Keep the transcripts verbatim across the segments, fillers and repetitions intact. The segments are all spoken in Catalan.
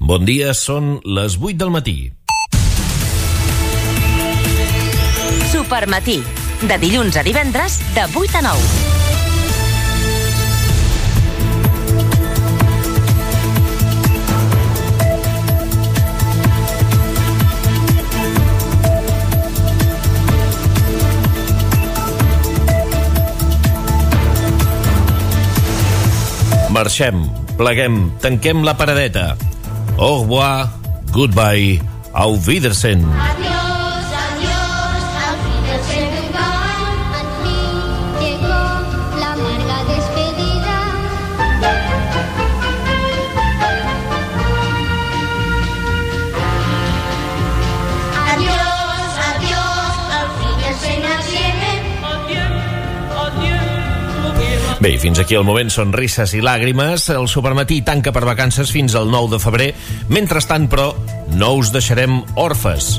Bon dia, són les vuit del matí. Supermatí, de dilluns a divendres, de vuit a nou. Marxem, pleguem, tanquem la paradeta. Au revoir, goodbye, auf Wiedersehen. Adiós, adiós, auf Wiedersehen, goodbye. Al fin llegó la amarga despedida. Adiós, adiós, auf Wiedersehen, adiós. Bé, fins aquí el moment sonrises i làgrimes. El Supermatí tanca per vacances fins al nou de febrer. Mentrestant, però, no us deixarem orfes.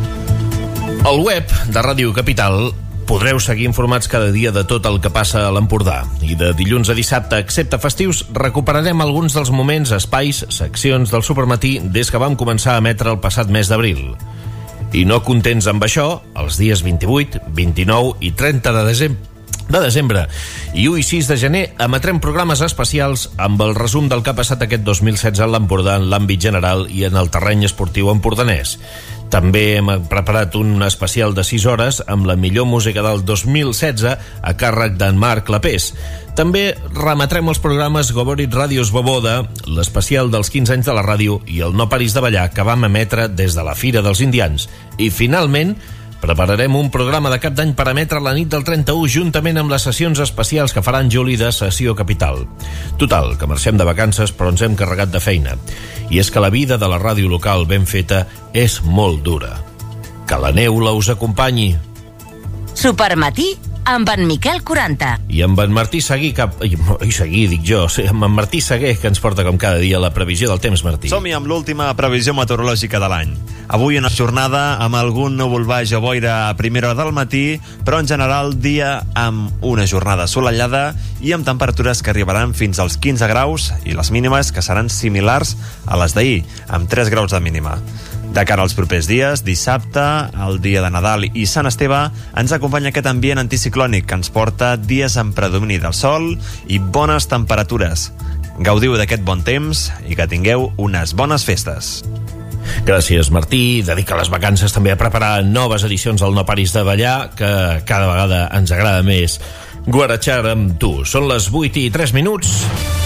Al web de Ràdio Capital podreu seguir informats cada dia de tot el que passa a l'Empordà. I de dilluns a dissabte, excepte festius, recuperarem alguns dels moments, espais, seccions del Supermatí des que vam començar a emetre el passat mes d'abril. I no contents amb això, els dies vint-i-vuit, vint-i-nou i trenta de desembre de desembre i u i sis de gener emetrem programes especials amb el resum del que ha passat aquest dos mil setze a l'Empordà en l'àmbit general i en el terreny esportiu empordanès. També hem preparat un especial de sis hores amb la millor música del dos mil setze a càrrec d'en Marc Clapés. També remetrem els programes Govorit Ràdio Svoboda, l'especial dels quinze anys de la ràdio i el No paris de ballar que vam emetre des de la Fira dels Indians. I finalment prepararem un programa de cap d'any per emetre la nit del trenta-u juntament amb les sessions especials que faran Juli de Sessió Capital. Total, que marxem de vacances però ens hem carregat de feina. I és que la vida de la ràdio local ben feta és molt dura. Que la neula us acompanyi. Supermatí amb en Miquel quaranta. I amb en Martí Seguí, cap... Ai, ai, Seguí, dic jo. Sí, amb en Martí Segué, que ens porta com cada dia la previsió del temps, Martí. Som-hi amb l'última previsió meteorològica de l'any. Avui una jornada amb algun núvol baix o boira a primera hora del matí, però en general dia amb una jornada assolellada i amb temperatures que arribaran fins als quinze graus i les mínimes que seran similars a les d'ahir, amb tres graus de mínima. De cara als propers dies, dissabte, el dia de Nadal i Sant Esteve, ens acompanya aquest ambient anticiclònic que ens porta dies amb predomini del sol i bones temperatures. Gaudiu d'aquest bon temps i que tingueu unes bones festes. Gràcies, Martí. Dedica les vacances també a preparar noves edicions del No paris de ballar, que cada vegada ens agrada més guaratxar amb tu. Són les vuit i tres minuts.